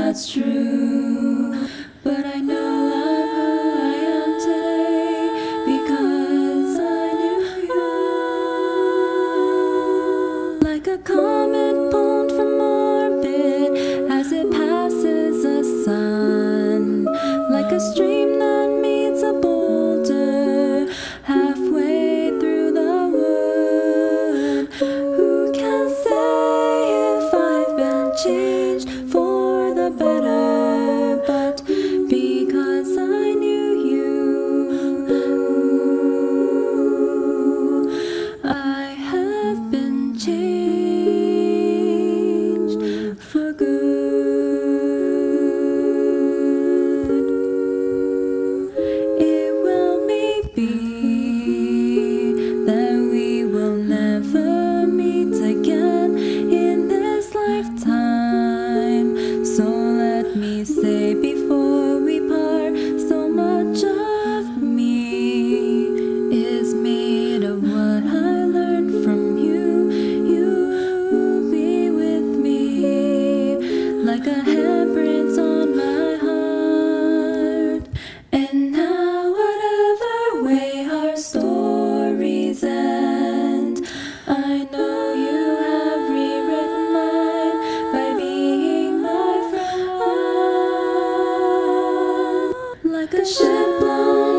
that's true. But I know I'm who I am today because I knew you. Like a comet pulled from orbit as it passes the sun, like a stream that meets a boulder halfway through the wood. Who can say if I've been changed for the better? But because I knew you, I have been changed for good. It well may be that we will never meet again in this lifetime. So let me say before we part, so much of me is made of what I learned from you. You'll be with me like a handprint on my heart. And now whatever way our stories end, I know you have rewritten mine by being my friend. Like a ship blown